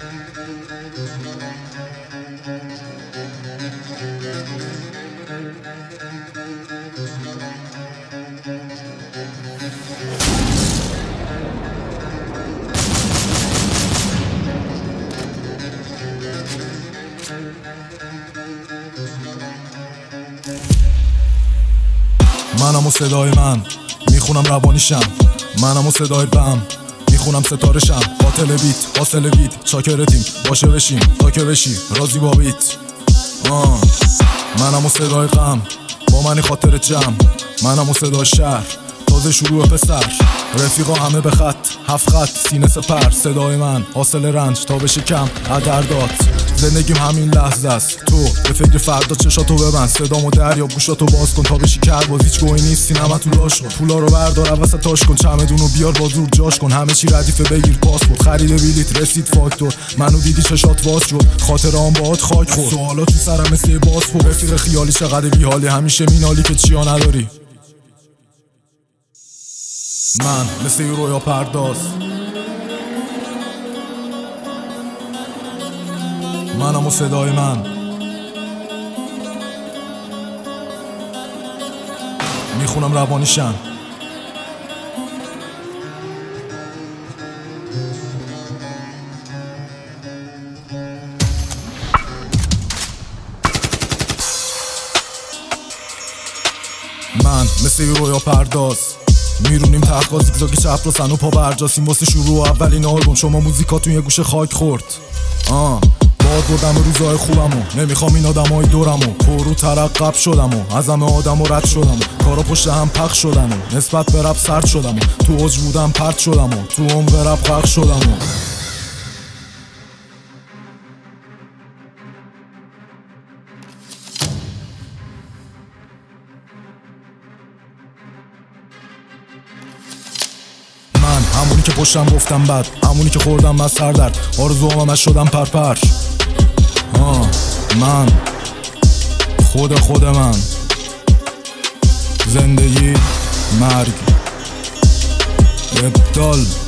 منم و صدای من میخونم روانیشم، منم و صدای بم میخونم ستارشم. قاتل بیت حاصل بیت چاکر تیم باشه بشیم تا که بشی راضی با بیت. منم و صدای غم با منی خاطر جمع، منم و صدای شهر تازه شروع پسر. رفیقا همه به خط 7 خط سینه سپر. صدای من حاصل رنج تا بشه کم قدرداد. زندگیم همین لحظه است، تو به فکر فردا چشاتو ببند. صدامو دریاب گوشاتو باز کن تا بشی کرباز. هیچ گویی نیست سینما تو لاش کن. پولا رو بردار وسط تاش کن، چمدونو بیار با زور جاش کن. همه چی ردیفه بگیر پاسپورت، خرید بلیط رسید فاکتور. منو دیدی چشات باز شد، خاطرام باهات خاک خورد. سوالا تو سرم مثل بازپرس، رفیق خیالی چقدر بیحالی همیشه مینالی که چیا نداری. من مثل یه رویا پرداز، منم و صدای من میخونم روانیشم. من مثل یه رویا پرداز، میرونیم تخت زیگزاگی چپ را سن و پا برجاسیم واسه شروع اولین آلبوم. شما موزیکاتون یه گوشه خاک خورد. باد بردم روزای خوبمو، نمیخوام این آدمای دورمو. پرو ترقب شدمو، از همه آدمو رد شدمو. کارا پشت هم پخش شدنو، نسبت به رپ سرد شدمو. تو اوج بودم پرت شدمو، تو عمق رپ غرق شدمو. همونی که پشتم گفتم بد، همونی که خوردم از سر درد. آرزوام از شدم پرپر. من خود من، زندگی مرگ ابدال.